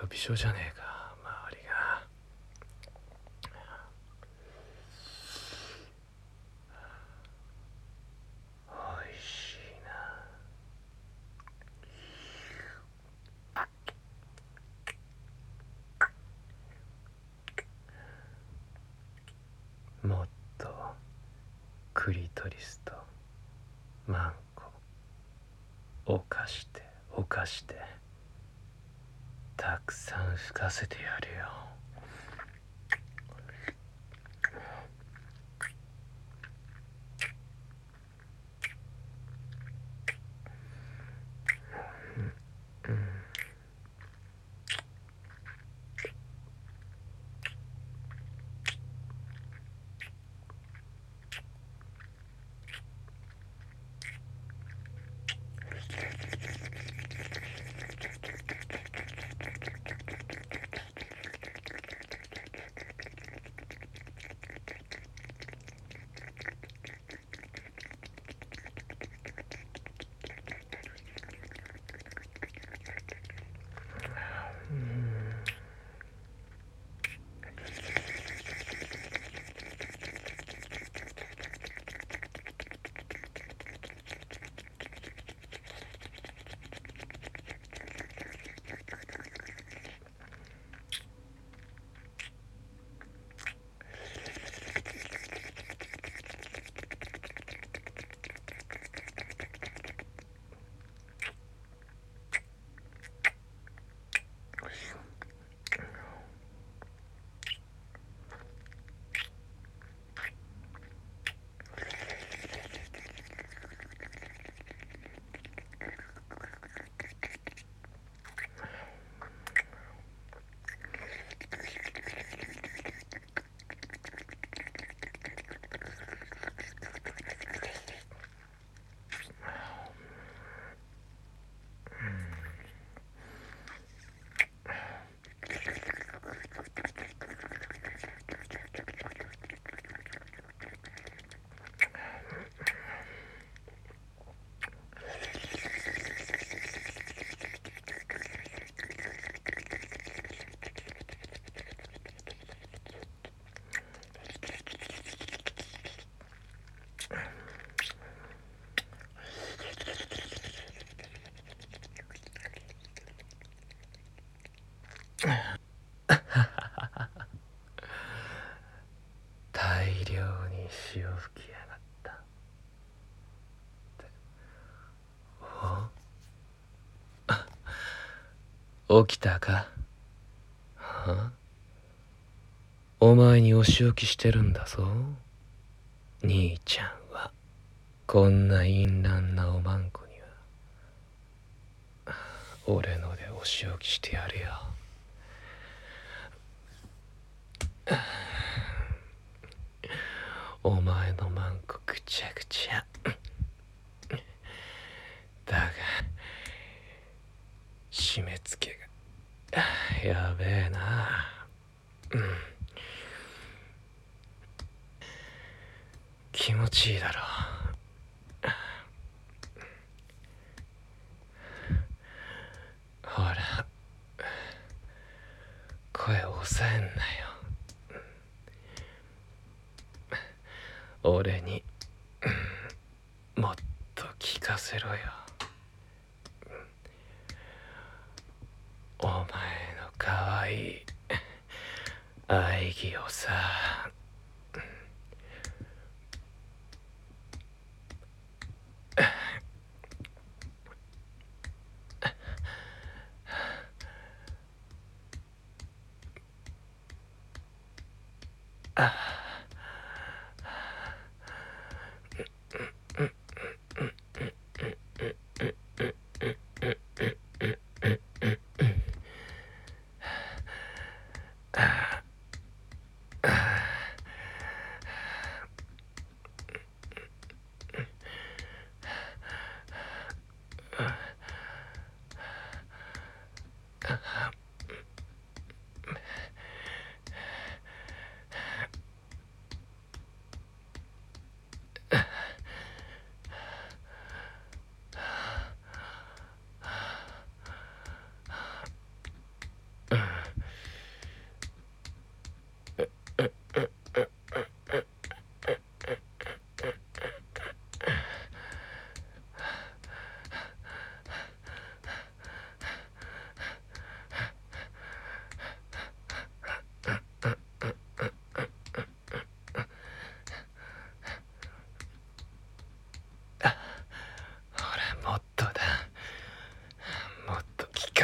ょびしょじゃねえか周りが。おいしいな。もっとクリトリスとマンコ犯してたくさん吹かせてやるよ。大量に潮吹きやがった。起きたか？お前にお仕置きしてるんだぞ。兄ちゃんはこんな淫乱なおまんこには俺のでお仕置きしてやるよ。お前のまんこぐちゃぐちゃだが締め付けがやべえな。気持ちいいだろ。ほら声抑えんなよ。俺にもっと聞かせろよ。お前のかわいい愛義をさ。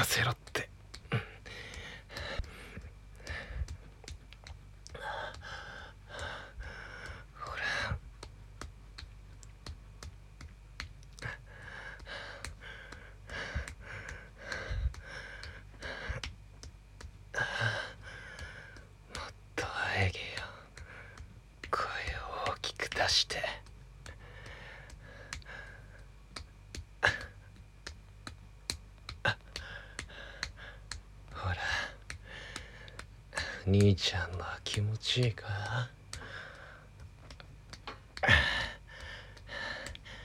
かせろって。ほら、もっとあえげよ。声を大きく出して。ほら、兄ちゃんのは気持ちいいか？